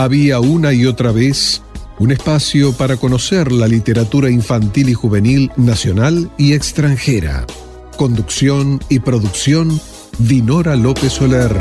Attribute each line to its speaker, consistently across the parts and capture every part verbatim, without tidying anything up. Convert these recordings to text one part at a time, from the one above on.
Speaker 1: Había una y otra vez un espacio para conocer la literatura infantil y juvenil nacional y extranjera. Conducción y producción, Dinora López Soler.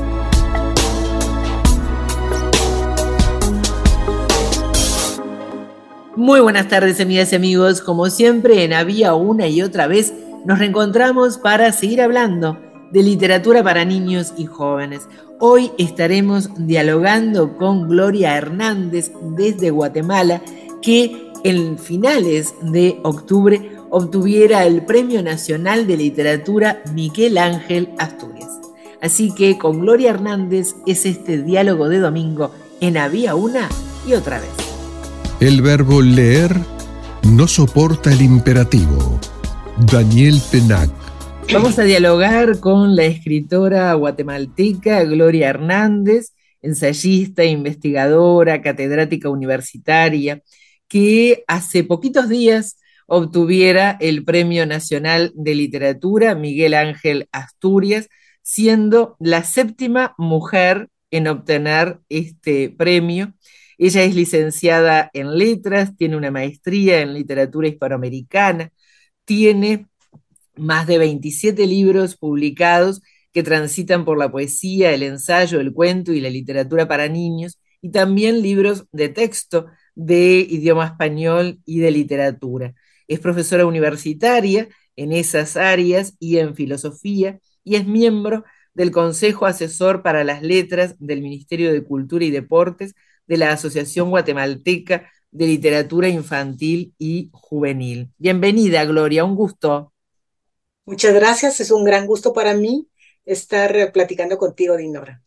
Speaker 2: Muy buenas tardes, amigas y amigos. Como siempre, en Había una y otra vez, nos reencontramos para seguir hablando de literatura para niños y jóvenes. Hoy estaremos dialogando con Gloria Hernández desde Guatemala, que en finales de octubre obtuviera el Premio Nacional de Literatura Miguel Ángel Asturias. Así que con Gloria Hernández es este diálogo de domingo en Había una y otra vez.
Speaker 1: El verbo leer no soporta el imperativo. Daniel Penac.
Speaker 2: Vamos a dialogar con la escritora guatemalteca Gloria Hernández, ensayista, investigadora, catedrática universitaria, que hace poquitos días obtuviera el Premio Nacional de Literatura Miguel Ángel Asturias, siendo la séptima mujer en obtener este premio. Ella es licenciada en letras, tiene una maestría en literatura hispanoamericana, tiene más de veintisiete libros publicados que transitan por la poesía, el ensayo, el cuento y la literatura para niños, y también libros de texto de idioma español y de literatura. Es profesora universitaria en esas áreas y en filosofía, y es miembro del Consejo Asesor para las Letras del Ministerio de Cultura y Deportes de la Asociación Guatemalteca de Literatura Infantil y Juvenil. Bienvenida, Gloria, un gusto.
Speaker 3: Muchas gracias, es un gran gusto para mí estar platicando contigo, Dinora.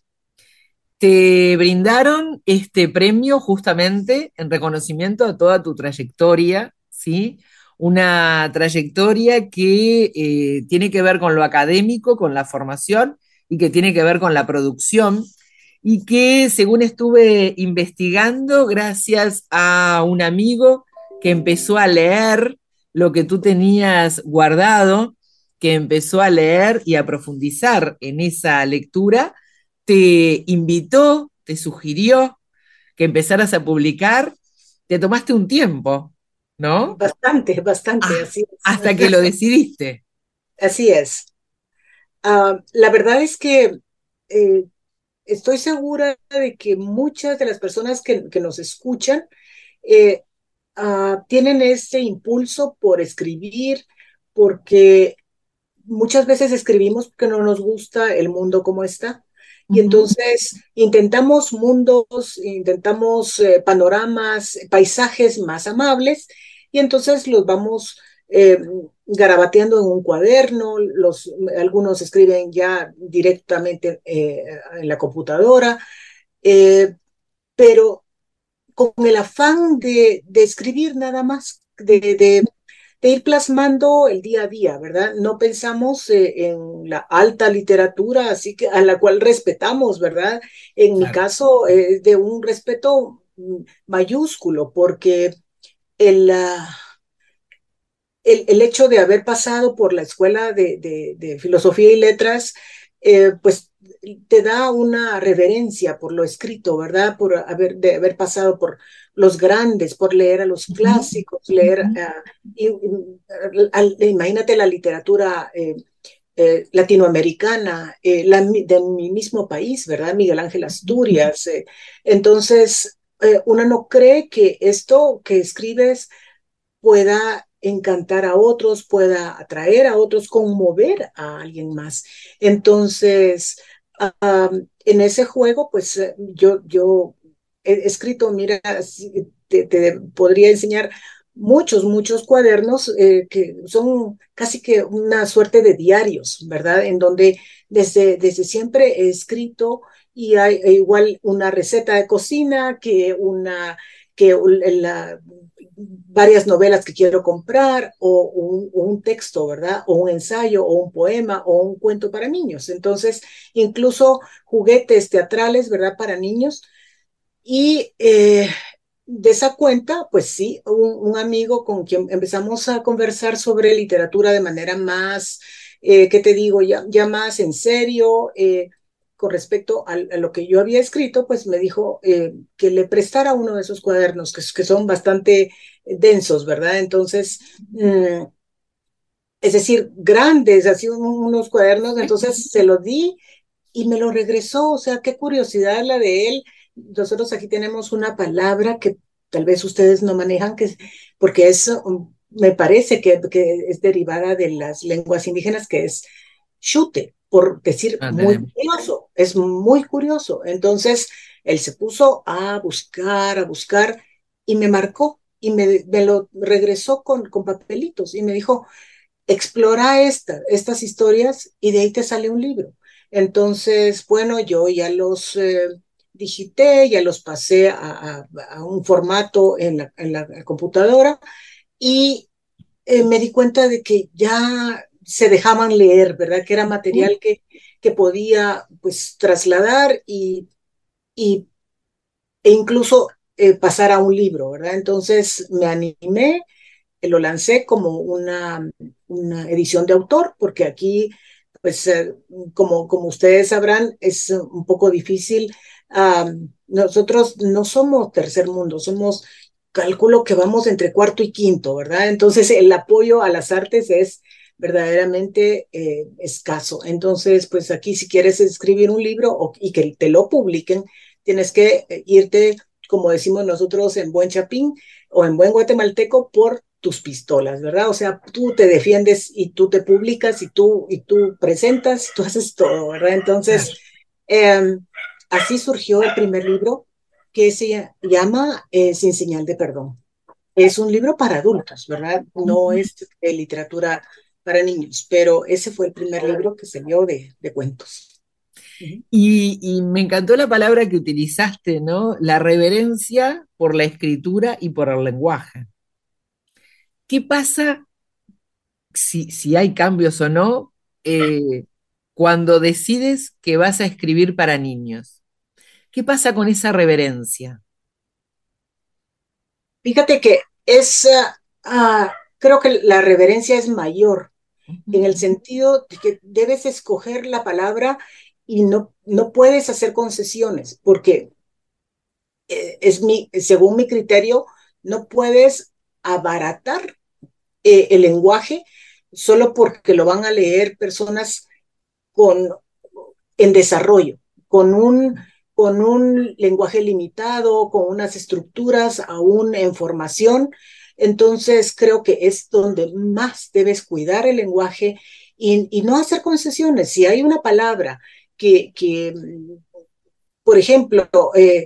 Speaker 2: Te brindaron este premio justamente en reconocimiento a toda tu trayectoria, ¿sí? Una trayectoria que eh, tiene que ver con lo académico, con la formación, y que tiene que ver con la producción, y que, según estuve investigando, gracias a un amigo que empezó a leer lo que tú tenías guardado, que empezó a leer y a profundizar en esa lectura, te invitó, te sugirió que empezaras a publicar, te tomaste un tiempo, ¿no?
Speaker 3: Bastante, bastante,
Speaker 2: Ah,
Speaker 3: así es.
Speaker 2: hasta que lo decidiste.
Speaker 3: Así es. Uh, la verdad es que eh, estoy segura de que muchas de las personas que, que nos escuchan eh, uh, tienen ese impulso por escribir, porque muchas veces escribimos porque no nos gusta el mundo como está. Y entonces intentamos mundos, intentamos eh, panoramas, paisajes más amables, y entonces los vamos eh, garabateando en un cuaderno, los, algunos escriben ya directamente eh, en la computadora, eh, pero con el afán de, de escribir nada más, de, de de ir plasmando el día a día, ¿verdad? No pensamos eh, en la alta literatura, así que a la cual respetamos, ¿verdad? En
Speaker 2: Claro.
Speaker 3: mi caso, eh, de un respeto mayúsculo, porque el, uh, el, el, hecho de haber pasado por la escuela de, de, de filosofía y letras, eh, pues te da una reverencia por lo escrito, ¿verdad? Por haber, de haber pasado por los grandes, por leer a los clásicos, uh-huh. leer, uh, y, y, imagínate la literatura eh, eh, latinoamericana, eh, la, de mi mismo país, ¿verdad? Miguel Ángel Asturias. Eh, entonces, eh, uno no cree que esto que escribes pueda encantar a otros, pueda atraer a otros, conmover a alguien más. Entonces, uh, en ese juego, pues yo, yo he escrito, mira, te, te podría enseñar muchos, muchos cuadernos eh, que son casi que una suerte de diarios, ¿verdad? En donde desde, desde siempre he escrito, y hay igual una receta de cocina, que una, que la, varias novelas que quiero comprar, o un, o un texto, ¿verdad? O un ensayo, o un poema, o un cuento para niños. Entonces, incluso juguetes teatrales, ¿verdad? Para niños. Y eh, de esa cuenta, pues sí, un, un amigo con quien empezamos a conversar sobre literatura de manera más, eh, ¿qué te digo? Ya, ya más en serio, eh, con respecto a, a lo que yo había escrito, pues me dijo eh, que le prestara uno de esos cuadernos, que, que son bastante densos, ¿verdad? Entonces, mmm, es decir, grandes, así unos cuadernos, entonces se los di y me lo regresó, o sea, qué curiosidad la de él. Nosotros aquí tenemos una palabra que tal vez ustedes no manejan, que, porque es, me parece que, que es derivada de las lenguas indígenas, que es chute, por decir
Speaker 2: No
Speaker 3: muy
Speaker 2: tenemos.
Speaker 3: curioso, es muy curioso. Entonces, él se puso a buscar, a buscar, y me marcó, y me, me lo regresó con, con papelitos, y me dijo, explora esta, estas historias y de ahí te sale un libro. Entonces, bueno, yo ya los eh, digité, ya los pasé a, a, a un formato en la, en la computadora y eh, me di cuenta de que ya se dejaban leer, ¿verdad? Que era material que, que podía pues trasladar y, y e incluso eh, pasar a un libro, ¿verdad? Entonces me animé, lo lancé como una, una edición de autor, porque aquí, pues, eh, como, como ustedes sabrán, es un poco difícil. Um, nosotros no somos tercer mundo, somos, calculo que vamos entre cuarto y quinto, ¿verdad? Entonces, el apoyo a las artes es verdaderamente eh, escaso. Entonces, pues aquí si quieres escribir un libro o, y que te lo publiquen, tienes que eh, irte, como decimos nosotros en buen chapín o en buen guatemalteco, por tus pistolas, ¿verdad? O sea, tú te defiendes y tú te publicas y tú, y tú presentas, tú haces todo, ¿verdad? Entonces, eh, así surgió el primer libro que se llama eh, Sin señal de perdón. Es un libro para adultos, ¿verdad? No es de literatura para niños, pero ese fue el primer libro que se dio de, de cuentos. Uh-huh.
Speaker 2: Y, y me encantó la palabra que utilizaste, ¿no? La reverencia por la escritura y por el lenguaje. ¿Qué pasa si, si hay cambios o no eh, cuando decides que vas a escribir para niños? ¿Qué pasa con esa reverencia?
Speaker 3: Fíjate que es, uh, uh, creo que la reverencia es mayor en el sentido de que debes escoger la palabra y no, no puedes hacer concesiones, porque eh, es mi, según mi criterio, no puedes abaratar eh, el lenguaje solo porque lo van a leer personas con, en desarrollo, con un, con un lenguaje limitado, con unas estructuras aún en formación. Entonces creo que es donde más debes cuidar el lenguaje y, y no hacer concesiones. Si hay una palabra que, que por ejemplo, eh,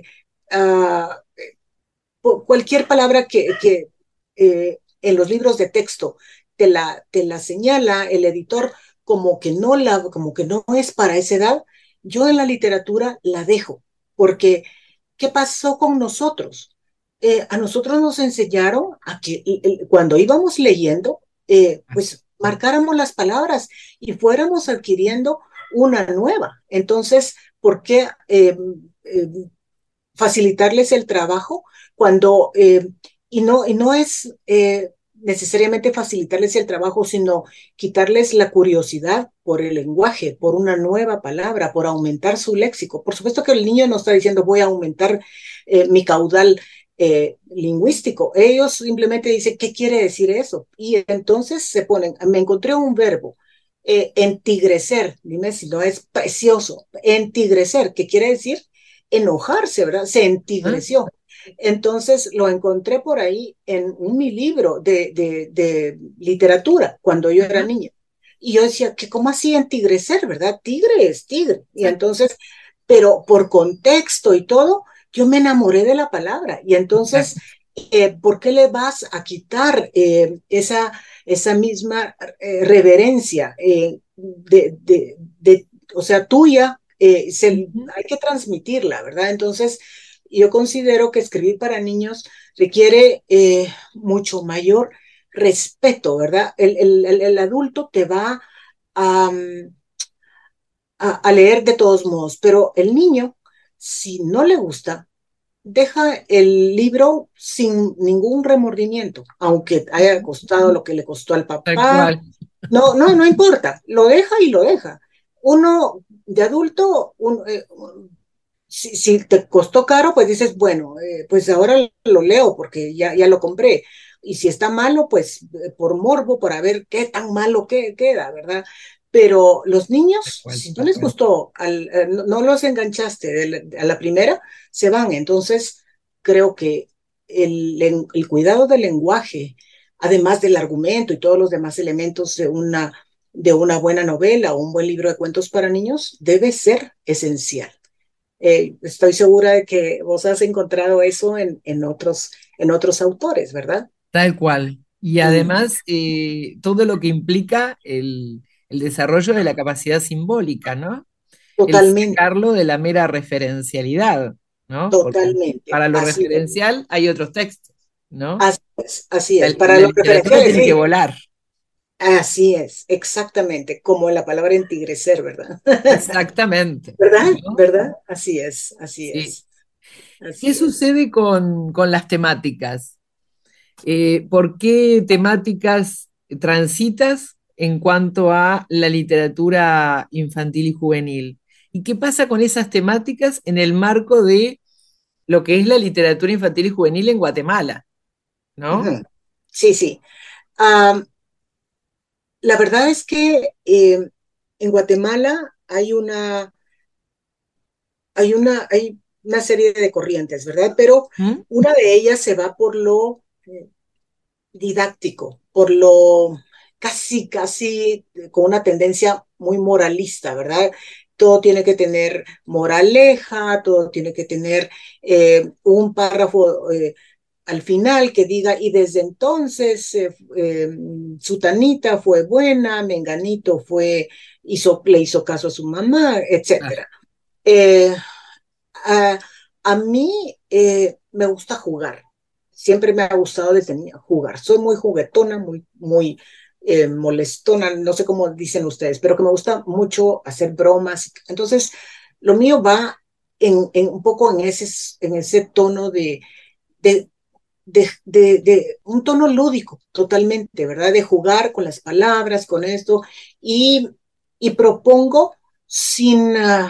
Speaker 3: uh, cualquier palabra que, que eh, en los libros de texto te la, te la señala el editor como que, no la, como que no es para esa edad, yo en la literatura la dejo, porque ¿qué pasó con nosotros? Eh, a nosotros nos enseñaron a que eh, cuando íbamos leyendo, eh, pues marcáramos las palabras y fuéramos adquiriendo una nueva. Entonces, ¿por qué eh, eh, facilitarles el trabajo cuando, eh, y, no, y no es eh, necesariamente facilitarles el trabajo, sino quitarles la curiosidad por el lenguaje, por una nueva palabra, por aumentar su léxico? Por supuesto que el niño no está diciendo voy a aumentar eh, mi caudal eh, lingüístico. Ellos simplemente dicen, ¿qué quiere decir eso? Y entonces se ponen, me encontré un verbo, eh, entigrecer, dime si no es precioso, entigrecer, ¿qué quiere decir? Enojarse, ¿verdad? Se
Speaker 2: ¿Ah?
Speaker 3: entigreció. Entonces lo encontré por ahí en un mi libro de, de, de literatura cuando yo era
Speaker 2: Ajá.
Speaker 3: niña. Y yo decía, ¿qué, ¿cómo así entigrecer, verdad? Tigre es tigre. Y
Speaker 2: Exacto.
Speaker 3: entonces, pero por contexto y todo, yo me enamoré de la palabra. Y entonces,
Speaker 2: Exacto.
Speaker 3: eh, ¿por qué le vas a quitar eh, esa, esa misma eh, reverencia eh, de, de, de, o sea, tuya? Eh, se,
Speaker 2: Ujú.
Speaker 3: hay que transmitirla, ¿verdad? Entonces, yo considero que escribir para niños requiere eh, mucho mayor respeto, ¿verdad? El, el, el adulto te va a, a, a, leer de todos modos, pero el niño, si no le gusta, deja el libro sin ningún remordimiento, aunque haya costado lo que le costó al
Speaker 2: Tal
Speaker 3: papá.
Speaker 2: cual.
Speaker 3: No, no, no importa, lo deja y lo deja. uno de adulto, un, eh, si, si, te costó caro, pues dices, bueno, eh, pues ahora lo leo porque ya, ya lo compré. Y si está malo, pues eh, por morbo, por ver qué tan malo que, queda, ¿verdad? Pero los
Speaker 2: Tal
Speaker 3: niños,
Speaker 2: cual.
Speaker 3: si no les gustó, al, eh, no, no, los enganchaste de la, a la primera, se van. Entonces, creo que el, el cuidado del lenguaje, además del argumento y todos los demás elementos de una, de una buena novela o un buen libro de cuentos para niños, debe ser esencial. Eh, estoy segura de que vos has encontrado eso en, en, otros, en otros autores, ¿verdad?
Speaker 2: Tal cual. Y
Speaker 3: Mm,
Speaker 2: además, eh, todo lo que implica el, el desarrollo de la capacidad simbólica, ¿no? El
Speaker 3: totalmente,
Speaker 2: sacarlo de la mera referencialidad, ¿no? Porque
Speaker 3: totalmente.
Speaker 2: para lo
Speaker 3: Así es,
Speaker 2: referencial hay otros textos, ¿no?
Speaker 3: así es, así
Speaker 2: La,
Speaker 3: es. Para
Speaker 2: la
Speaker 3: lo
Speaker 2: literatura
Speaker 3: referencial,
Speaker 2: tiene que
Speaker 3: sí,
Speaker 2: volar.
Speaker 3: así es, exactamente, como la palabra entigrecer, ¿verdad?
Speaker 2: Exactamente,
Speaker 3: ¿Verdad?
Speaker 2: ¿no?
Speaker 3: ¿Verdad? Así es, así
Speaker 2: Sí.
Speaker 3: es,
Speaker 2: ¿Qué
Speaker 3: así es.
Speaker 2: sucede con, con las temáticas? Eh, ¿por qué temáticas transitas en cuanto a la literatura infantil y juvenil? ¿Y qué pasa con esas temáticas en el marco de lo que es la literatura infantil y juvenil en Guatemala? ¿No?
Speaker 3: Ujú. Sí, sí. Um, la verdad es que eh, en Guatemala hay una, hay una, hay una serie de corrientes, ¿verdad? Pero
Speaker 2: ¿Mm?
Speaker 3: una de ellas se va por lo eh, didáctico, por lo casi, casi eh, con una tendencia muy moralista, ¿verdad? Todo tiene que tener moraleja, todo tiene que tener eh, un párrafo eh, al final que diga, y desde entonces eh, eh, Sutanita fue buena, Menganito fue, hizo, le hizo caso a su mamá,
Speaker 2: Ah,
Speaker 3: etcétera. Eh, a, a mí eh, me gusta jugar. Siempre me ha gustado desde niña jugar. Soy muy juguetona, muy, muy eh, molestona, no sé cómo dicen ustedes, pero que me gusta mucho hacer bromas. Entonces, lo mío va en, en un poco en ese, en ese tono de, de, de, de, de, un tono lúdico, totalmente, ¿verdad? De jugar con las palabras, con esto, y, y propongo sin... Uh,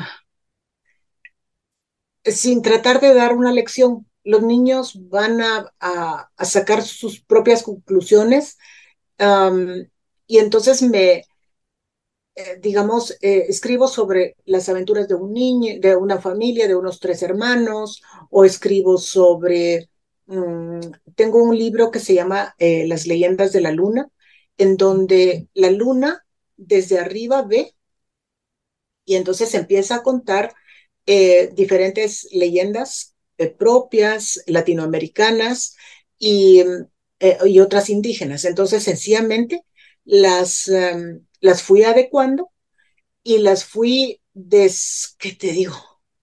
Speaker 3: sin tratar de dar una lección. Los niños van a, a, a sacar sus propias conclusiones um, y entonces me, eh, digamos, eh, escribo sobre las aventuras de un niño, de una familia, de unos tres hermanos, o escribo sobre, um, tengo un libro que se llama eh, Las leyendas de la luna, en donde la luna desde arriba ve y entonces empieza a contar eh, diferentes leyendas eh, propias, latinoamericanas y, eh, y, otras indígenas. Entonces, sencillamente, las, um, las fui adecuando y las fui, des, ¿qué te digo?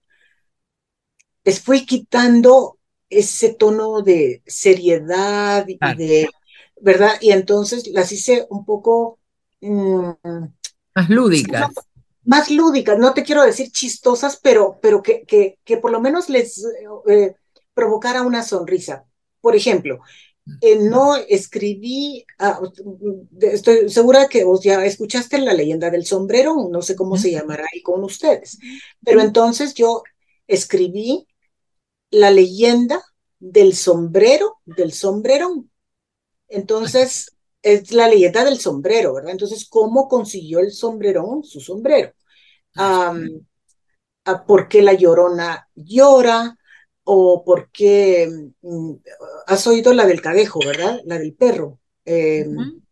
Speaker 3: Les fui quitando ese tono de seriedad y
Speaker 2: claro.
Speaker 3: de, ¿verdad? Y entonces las hice un poco... Mmm,
Speaker 2: Más lúdicas.
Speaker 3: más lúdicas, no te quiero decir chistosas, pero, pero que, que, que por lo menos les eh, provocara una sonrisa. Por ejemplo, eh, no escribí, ah, estoy segura que vos ya escuchaste la leyenda del sombrero, no sé cómo
Speaker 2: ¿Mm?
Speaker 3: se llamará ahí con ustedes, pero entonces yo escribí la leyenda del sombrero, del sombrerón. Entonces, es la leyenda del sombrero, ¿verdad? Entonces, ¿cómo consiguió el sombrerón su sombrero?
Speaker 2: Claro.
Speaker 3: Um, a por qué la llorona llora o por qué mm, has oído la del cadejo, ¿verdad? La del perro. Eh,
Speaker 2: Ujú.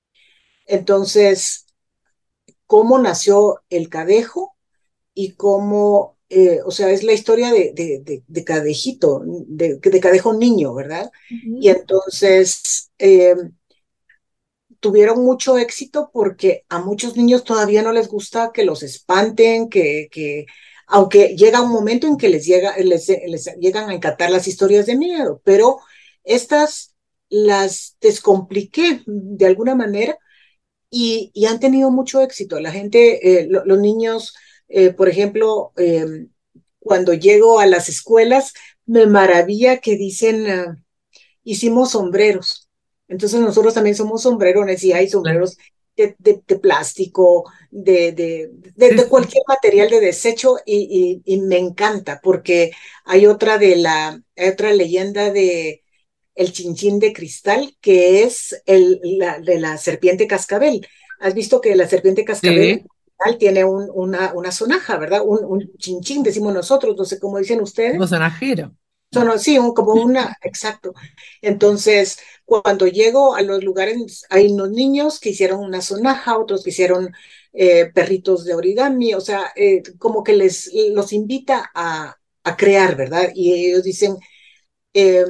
Speaker 3: entonces, ¿cómo nació el cadejo y cómo, eh, o sea, es la historia de, de, de, de Cadejito, de, de, Cadejo niño, ¿verdad? Y
Speaker 2: Ujú.
Speaker 3: entonces eh, tuvieron mucho éxito porque a muchos niños todavía no les gusta que los espanten, que, que aunque llega un momento en que les, llega, les, les llegan a encantar las historias de miedo, pero estas las descompliqué de alguna manera y, y han tenido mucho éxito. La gente, eh, lo, los niños, eh, por ejemplo, eh, cuando llego a las escuelas, me maravilla que dicen, uh, hicimos sombreros. Entonces nosotros también somos sombrerones y hay
Speaker 2: Claro.
Speaker 3: sombreros de, de- de plástico, de, de, de-
Speaker 2: Sí,
Speaker 3: de
Speaker 2: sí.
Speaker 3: cualquier material de desecho y, y- y me encanta porque hay otra de la, hay otra leyenda de el chinchín de cristal que es el, la, de la serpiente cascabel. ¿Has visto que la serpiente cascabel
Speaker 2: Sí,
Speaker 3: tiene un- una, una sonaja, ¿verdad? Un, un chinchín, decimos nosotros, no sé cómo dicen
Speaker 2: tipo
Speaker 3: ustedes.
Speaker 2: sonajero.
Speaker 3: Son, sí, un- como una, exacto. Entonces, cuando llego a los lugares, hay unos niños que hicieron una sonaja, otros que hicieron eh, perritos de origami, o sea, eh, como que les los invita a, a crear, ¿verdad? Y ellos dicen, eh,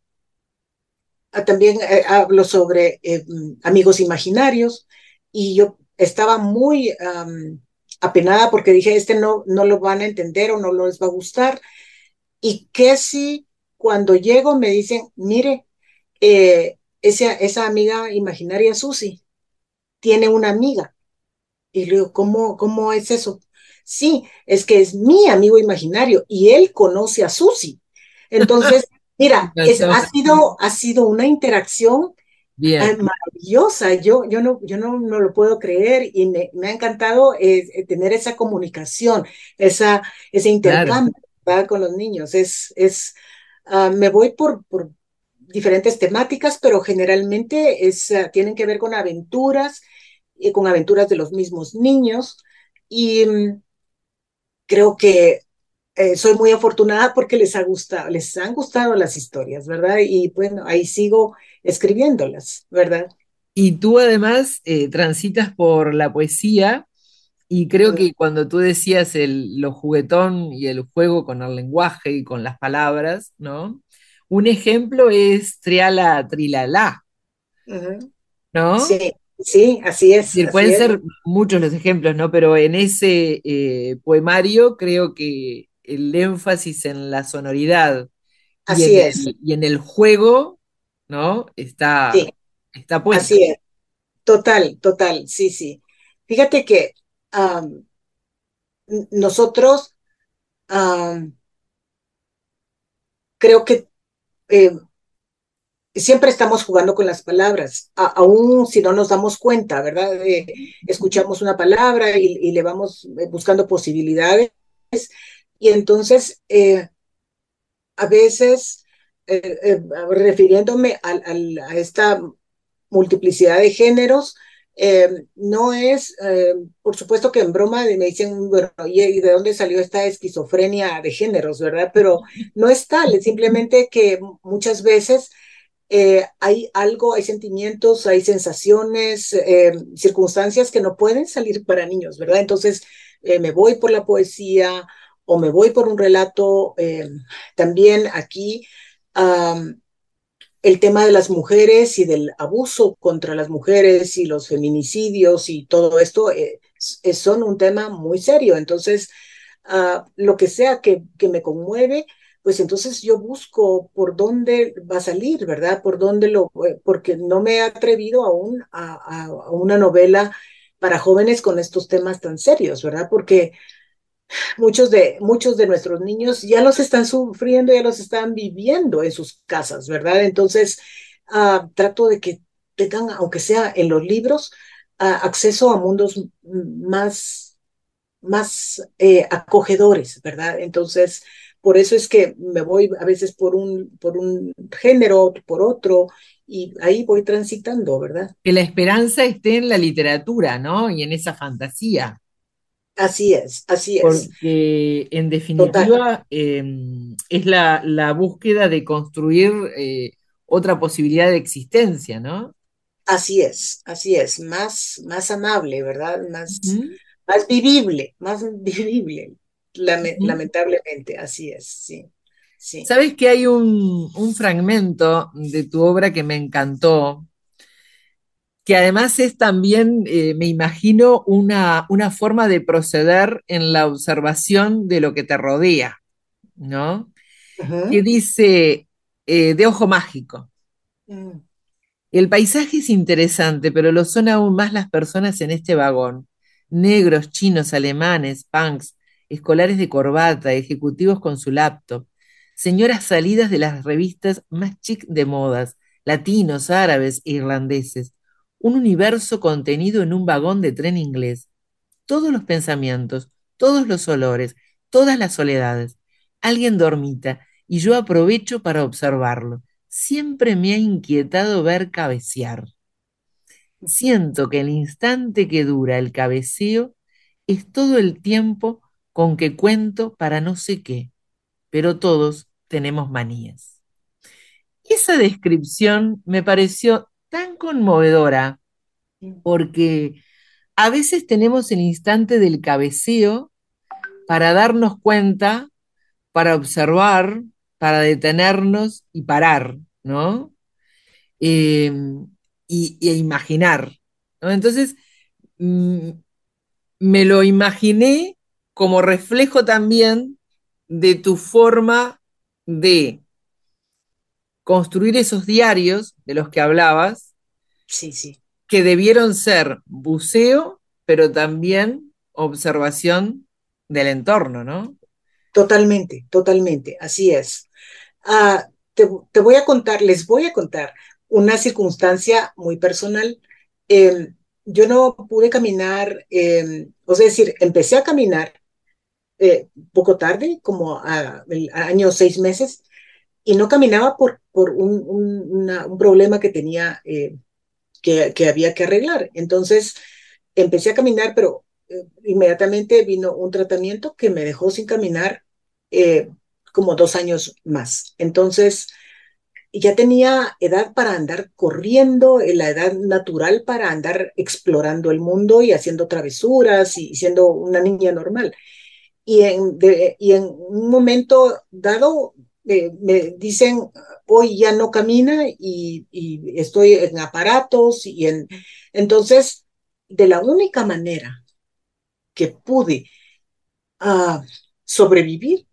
Speaker 3: ah, también eh, hablo sobre eh, amigos imaginarios y yo estaba muy um, apenada porque dije, este no, no lo van a entender o no les va a gustar. Y que si cuando llego me dicen, mire, eh, esa, esa amiga imaginaria Susi tiene una amiga. Y le digo, ¿cómo, cómo es eso? Sí, es que es mi amigo imaginario y él conoce a Susi. Entonces, mira, es,
Speaker 2: Encantó.
Speaker 3: ha sido, ha sido una interacción eh,
Speaker 2: Bien,
Speaker 3: maravillosa. Yo, yo, no, yo no, no lo puedo creer y me, me ha encantado eh, eh, tener esa comunicación, esa, ese
Speaker 2: claro.
Speaker 3: intercambio, ¿verdad? Con los niños. Es, es, ah, me voy por, por diferentes temáticas, pero generalmente es, ah, tienen que ver con aventuras, y con aventuras de los mismos niños. Y mm, creo que eh, soy muy afortunada porque les ha gustado, les han gustado las historias, ¿verdad? Y bueno, ahí sigo escribiéndolas, ¿verdad?
Speaker 2: Y tú además eh, transitas por la poesía y creo
Speaker 3: Mm,
Speaker 2: que cuando tú decías el, lo juguetón y el juego con el lenguaje y con las palabras, ¿no? Un ejemplo es Triala Trilala,
Speaker 3: ujú.
Speaker 2: ¿no?
Speaker 3: Sí, sí, así
Speaker 2: Es
Speaker 3: es,
Speaker 2: decir,
Speaker 3: así
Speaker 2: pueden
Speaker 3: es,
Speaker 2: ser muchos los ejemplos, ¿no? Pero en ese eh, poemario creo que el énfasis en la sonoridad y en
Speaker 3: así es,
Speaker 2: el, y en el juego, ¿no?
Speaker 3: sí,
Speaker 2: Está, está puesto.
Speaker 3: así es, total, total, sí, sí. Fíjate que am, n- nosotros am, creo que eh, siempre estamos jugando con las palabras, a- aún si no nos damos cuenta, ¿verdad? Eh, escuchamos una palabra y, y le vamos eh, buscando posibilidades y entonces eh, a veces, eh, eh, refiriéndome al- al- a esta multiplicidad de géneros, eh, no es, eh, por supuesto que en broma me dicen, bueno, ¿y y de dónde salió esta esquizofrenia de géneros, verdad? Pero no es tal, es simplemente que muchas veces eh, hay algo, hay sentimientos, hay sensaciones, eh, circunstancias que no pueden salir para niños, ¿verdad? Entonces, eh, me voy por la poesía o me voy por un relato. Eh, también aquí, um, el tema de las mujeres y del abuso contra las mujeres y los feminicidios y todo esto eh, es, son un tema muy serio. Entonces, uh, lo que sea que, que, me conmueve, pues entonces yo busco por dónde va a salir, ¿verdad? Por dónde lo, eh, porque no me he atrevido aún a, a, a una novela para jóvenes con estos temas tan serios, ¿verdad? Porque muchos de, muchos de nuestros niños ya los están sufriendo, ya los están viviendo en sus casas, ¿verdad? Entonces, uh, trato de que tengan, aunque sea en los libros, uh, acceso a mundos más, más eh, acogedores, ¿verdad? Entonces, por eso es que me voy a veces por un, por un género, por otro, y ahí voy transitando, ¿verdad?
Speaker 2: Que la esperanza esté en la literatura, ¿no? Y en esa fantasía,
Speaker 3: Así es, así es,
Speaker 2: porque en
Speaker 3: total.
Speaker 2: definitiva eh, es la, la búsqueda de construir eh, otra posibilidad de existencia, ¿no?
Speaker 3: Así es, así es, más, más amable, ¿verdad? Más,
Speaker 2: Ujú,
Speaker 3: más vivible, más vivible, lame-
Speaker 2: ujú.
Speaker 3: lamentablemente, así es, sí, sí.
Speaker 2: Sabes que hay un, un fragmento de tu obra que me encantó, que además es también, eh, me imagino, una, una forma de proceder en la observación de lo que te rodea, ¿no? Que
Speaker 3: Ujú,
Speaker 2: dice, eh, de ojo mágico.
Speaker 3: mm,
Speaker 2: El paisaje es interesante, pero lo son aún más las personas en este vagón. Negros, chinos, alemanes, punks, escolares de corbata, ejecutivos con su laptop, señoras salidas de las revistas más chic de modas, latinos, árabes e irlandeses. un universo contenido en un vagón de tren inglés. Todos los pensamientos, todos los olores, todas las soledades. Alguien dormita y yo aprovecho para observarlo. Siempre me ha inquietado ver cabecear. Siento que el instante que dura el cabeceo es todo el tiempo con que cuento para no sé qué, pero todos tenemos manías. Esa descripción me pareció tan conmovedora porque a veces tenemos el instante del cabeceo para darnos cuenta, para observar, para detenernos y parar, ¿no? Eh, y, y imaginar, ¿no? Entonces, mm, me lo imaginé como reflejo también de tu forma de construir esos diarios de los que hablabas,
Speaker 3: Sí, sí.
Speaker 2: que debieron ser buceo, pero también observación del entorno, ¿no?
Speaker 3: Totalmente, totalmente, así es. Ah, te, te voy a contar, les voy a contar una circunstancia muy personal. Eh, yo no pude caminar, eh, o sea, es decir, empecé a caminar eh, poco tarde, como a, el año seis meses, y no caminaba por, por un, un, una, un problema que tenía, eh, que, que, había que arreglar. Entonces, empecé a caminar, pero eh, inmediatamente vino un tratamiento que me dejó sin caminar eh, como dos años más. Entonces, ya tenía edad para andar corriendo, eh, la edad natural para andar explorando el mundo y haciendo travesuras y siendo una niña normal. Y en, de, y en un momento dado eh, me dicen, hoy ya no camina y, y estoy en aparatos y en... Entonces, de la única manera que pude uh, sobrevivir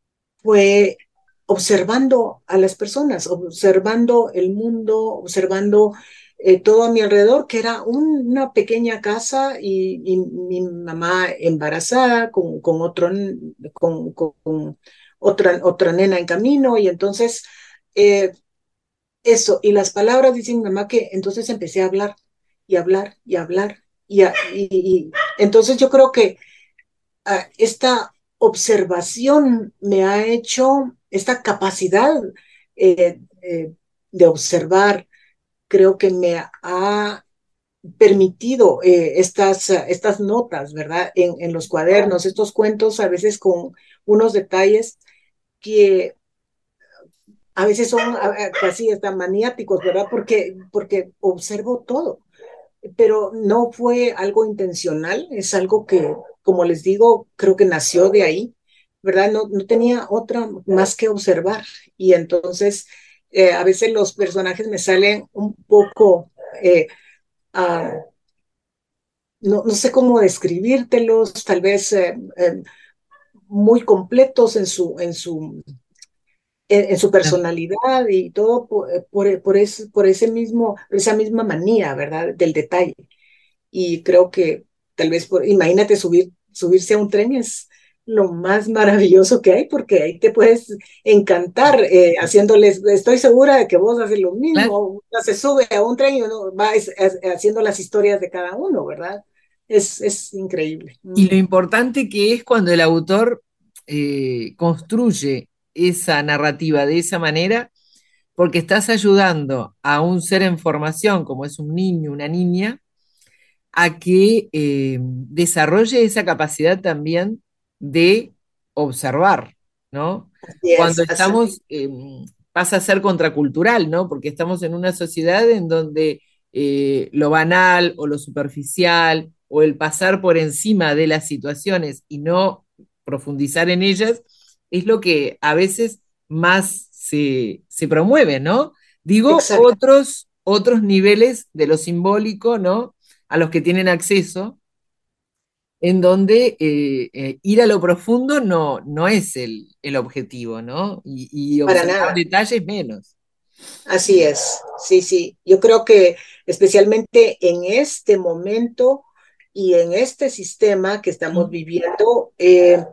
Speaker 3: fue observando a las personas, observando el mundo, observando eh, todo a mi alrededor, que era un, una pequeña casa y, y, mi mamá embarazada con, con, otro, con, con otra, otra nena en camino, y entonces eh, eso, y las palabras dicen mi mamá que entonces empecé a hablar y hablar y hablar, y, a, y, y entonces yo creo que uh, esta observación me ha hecho, esta capacidad eh, eh, de observar, creo que me ha permitido eh, estas, uh, estas notas, ¿verdad? En, en los cuadernos, estos cuentos a veces con unos detalles que a veces son casi hasta maniáticos, ¿verdad? Porque, porque observo todo, pero no fue algo intencional, es algo que, como les digo, creo que nació de ahí, ¿verdad? No, no tenía otra más que observar. Y entonces, eh, a veces los personajes me salen un poco, eh, uh, no, no sé cómo describírtelos, tal vez eh, eh, muy completos en su, en su en, en su personalidad y todo por, por, por, ese, por ese mismo, esa misma manía, ¿verdad? Del detalle. Y creo que tal vez, por, imagínate subir, subirse a un tren es lo más maravilloso que hay, porque ahí te puedes encantar eh, haciéndoles, estoy segura de que vos haces lo
Speaker 2: Claro.
Speaker 3: mismo, se sube a un tren y uno va es, es, haciendo las historias de cada uno, ¿verdad? Es, es increíble.
Speaker 2: Y lo importante que es cuando el autor eh, construye esa narrativa de esa manera, porque estás ayudando a un ser en formación, como es un niño, una niña, a que eh, desarrolle esa capacidad también de observar, ¿no?
Speaker 3: Así
Speaker 2: Cuando
Speaker 3: es, así
Speaker 2: estamos, eh, pasa a ser contracultural, ¿no? Porque estamos en una sociedad en donde eh, lo banal o lo superficial o el pasar por encima de las situaciones y no profundizar en ellas es lo que a veces más se, se promueve, ¿no? Digo,
Speaker 3: exacto,
Speaker 2: otros, otros niveles de lo simbólico, ¿no? A los que tienen acceso, en donde eh, eh, ir a lo profundo no, no es el, el objetivo, ¿no? Y, y
Speaker 3: para
Speaker 2: observar
Speaker 3: nada.
Speaker 2: detalles menos.
Speaker 3: Así es, sí, sí. Yo creo que especialmente en este momento y en este sistema que estamos
Speaker 2: Mm.
Speaker 3: viviendo, eh,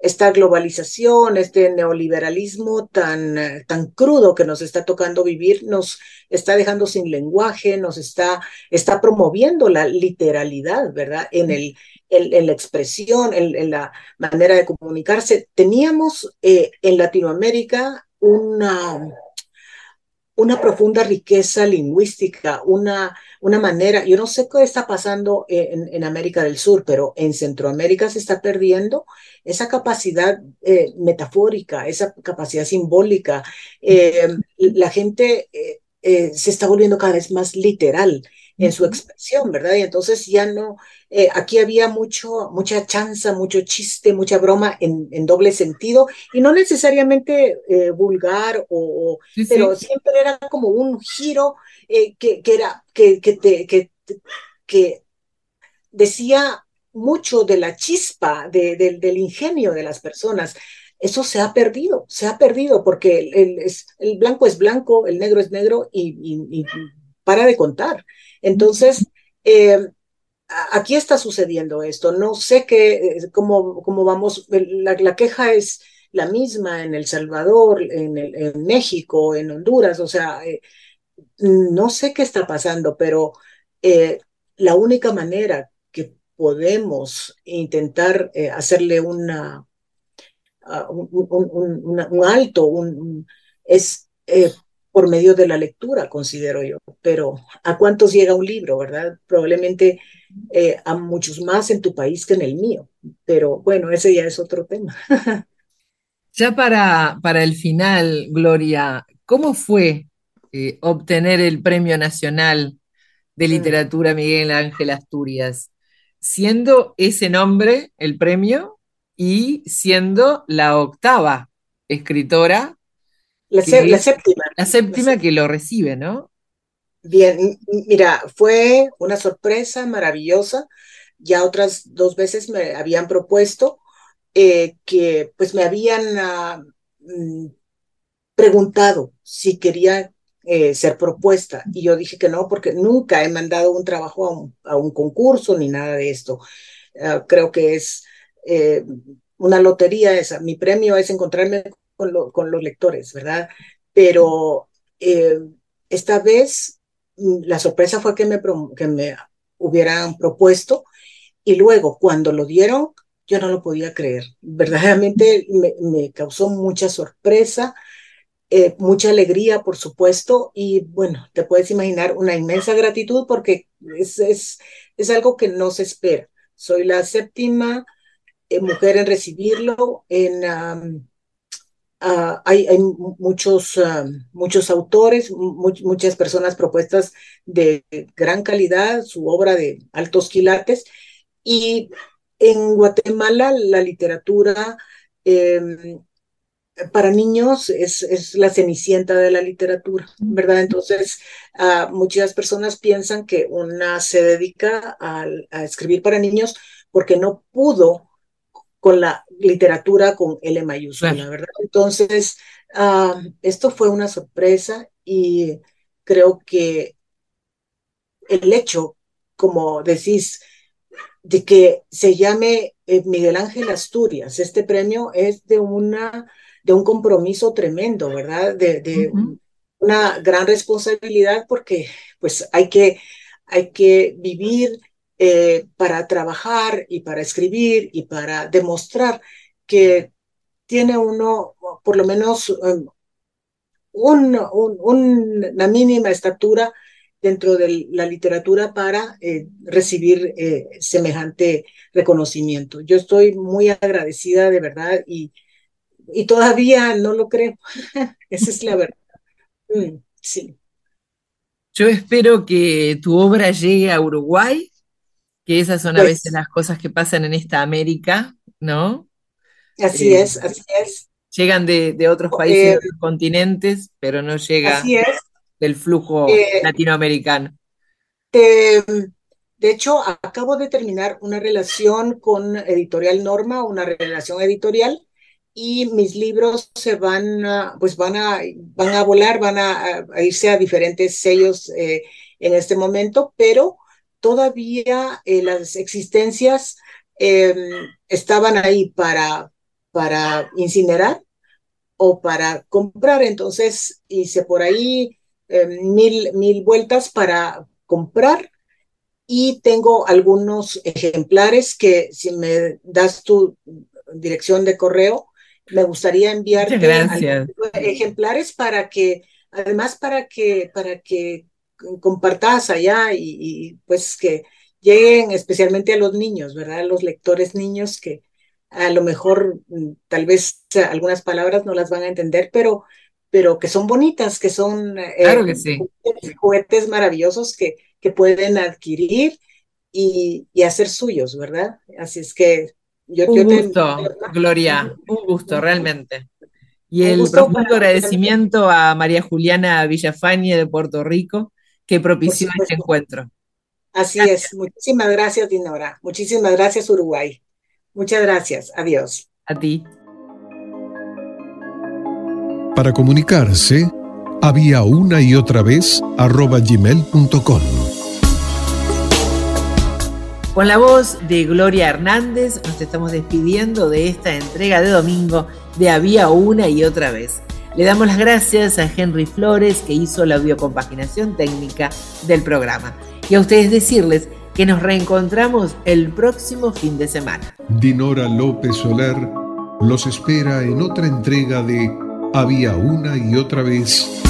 Speaker 3: esta globalización, este neoliberalismo tan, eh, tan crudo que nos está tocando vivir, nos está dejando sin lenguaje, nos está, está promoviendo la literalidad, ¿verdad? En, el, en, en la expresión, en, en, la manera de comunicarse. Teníamos eh, en Latinoamérica una una profunda riqueza lingüística, una, una manera, yo no sé qué está pasando en, en América del Sur, pero en Centroamérica se está perdiendo esa capacidad eh, metafórica, esa capacidad simbólica. Eh, la gente eh, eh, se está volviendo cada vez más literal en su expresión, ¿verdad? Y entonces ya no, eh, aquí había mucho, mucha chanza, mucho chiste, mucha broma en, en doble sentido, y no necesariamente eh, vulgar, o, o,
Speaker 2: Sí,
Speaker 3: pero
Speaker 2: sí.
Speaker 3: siempre era como un giro eh, que, que, era, que, que, te, que, que decía mucho de la chispa, de, de, del ingenio de las personas. Eso se ha perdido, se ha perdido porque el, el, es, el blanco es blanco, el negro es negro y, y, y para de contar. Entonces, eh, aquí está sucediendo esto. No sé qué, cómo, cómo vamos. La, la, queja es la misma en El Salvador, en, el, en México, en Honduras. O sea, eh, no sé qué está pasando, pero eh, la única manera que podemos intentar eh, hacerle una, uh, un, un, un, una, un, alto un, es eh, por medio de la lectura, considero yo. Pero ¿a cuántos llega un libro, verdad? Probablemente eh, a muchos más en tu país que en el mío. Pero bueno, ese ya es otro tema.
Speaker 2: Ya para, para el final, Gloria, ¿cómo fue eh, obtener el Premio Nacional de
Speaker 3: Mm.
Speaker 2: Literatura Miguel Ángel Asturias? Siendo ese nombre el premio y siendo la octava escritora,
Speaker 3: La, la
Speaker 2: que
Speaker 3: séptima.
Speaker 2: la
Speaker 3: La
Speaker 2: séptima
Speaker 3: séptima.
Speaker 2: que lo recibe, ¿no?
Speaker 3: Bien, mira, fue una sorpresa maravillosa. Ya otras dos veces me habían propuesto eh, que pues me habían uh, preguntado si quería eh, ser propuesta, y yo dije que no, porque nunca he mandado un trabajo a un, a un concurso ni nada de esto. Uh, creo que es eh, una lotería esa. Mi premio es encontrarme con, lo, con los lectores, ¿verdad? Pero eh, esta vez la sorpresa fue que me, que me hubieran propuesto, y luego cuando lo dieron, yo no lo podía creer. Verdaderamente me, me causó mucha sorpresa, eh, mucha alegría, por supuesto, y bueno, te puedes imaginar una inmensa gratitud porque es, es, es algo que no se espera. Soy la séptima eh, mujer en recibirlo. En, um, uh, hay, hay, muchos, uh, muchos autores, mu muchas personas propuestas de gran calidad, su obra de altos quilates, y en Guatemala la literatura eh, para niños es, es, la cenicienta de la literatura, ¿verdad? Entonces, uh, muchas personas piensan que una se dedica a, a escribir para niños porque no pudo con la literatura con L
Speaker 2: Claro.
Speaker 3: mayúscula, ¿verdad? Entonces, uh, esto fue una sorpresa, y creo que el hecho, como decís, de que se llame eh, Miguel Ángel Asturias, este premio es de una de un compromiso tremendo, ¿verdad? De, de
Speaker 2: Ujú.
Speaker 3: una gran responsabilidad, porque pues hay que, hay que vivir eh, para trabajar y para escribir y para demostrar que tiene uno por lo menos um, un, un, una mínima estatura dentro de la literatura para eh, recibir eh, semejante reconocimiento. Yo estoy muy agradecida, de verdad, y, y todavía no lo creo. Esa es la verdad. Mm, sí.
Speaker 2: Yo espero que tu obra llegue a Uruguay, que esas son a veces
Speaker 3: Pues
Speaker 2: las cosas que pasan en esta América, ¿no?
Speaker 3: así
Speaker 2: Eh,
Speaker 3: es, así es.
Speaker 2: Llegan de, de otros países, de
Speaker 3: Eh,
Speaker 2: otros continentes, pero no llega
Speaker 3: así es.
Speaker 2: del flujo
Speaker 3: Eh,
Speaker 2: latinoamericano.
Speaker 3: te, de hecho, acabo de terminar una relación con Editorial Norma, una relación editorial, y mis libros se van a, pues van a, van a volar, van a, a irse a diferentes sellos eh, en este momento, pero todavía eh, las existencias eh, estaban ahí para, para incinerar o para comprar. Entonces hice por ahí eh, mil, mil vueltas para comprar y tengo algunos ejemplares que si me das tu dirección de correo, me gustaría
Speaker 2: Muchas
Speaker 3: enviarte
Speaker 2: gracias.
Speaker 3: ejemplares para que, además para que, para que compartas allá y, y pues que lleguen especialmente a los niños, ¿verdad? A los lectores niños que a lo mejor tal vez algunas palabras no las van a entender, pero, pero que son bonitas, que son
Speaker 2: Claro
Speaker 3: eh,
Speaker 2: que sí.
Speaker 3: juguetes, juguetes maravillosos que, que pueden adquirir y, y hacer suyos, ¿verdad? Así es que yo,
Speaker 2: Un
Speaker 3: yo te...
Speaker 2: gusto, Gloria, un gusto realmente. Y
Speaker 3: Un
Speaker 2: el
Speaker 3: gusto para
Speaker 2: profundo
Speaker 3: mí también,
Speaker 2: agradecimiento a María Juliana Villafañe de Puerto Rico, que
Speaker 3: por
Speaker 2: propició este
Speaker 3: supuesto.
Speaker 2: encuentro.
Speaker 3: Así
Speaker 2: Gracias
Speaker 3: es. Muchísimas gracias, Dinora. Muchísimas gracias, Uruguay. Muchas gracias. Adiós.
Speaker 2: a ti.
Speaker 1: Para comunicarse, había una y otra vez arroba gmail punto com.
Speaker 2: Con la voz de Gloria Hernández nos estamos despidiendo de esta entrega de domingo de Había una y otra vez. Le damos las gracias a Henry Flores, que hizo la audiocompaginación técnica del programa. Y a ustedes decirles que nos reencontramos el próximo fin de semana.
Speaker 1: Dinora López Soler los espera en otra entrega de Había una y otra vez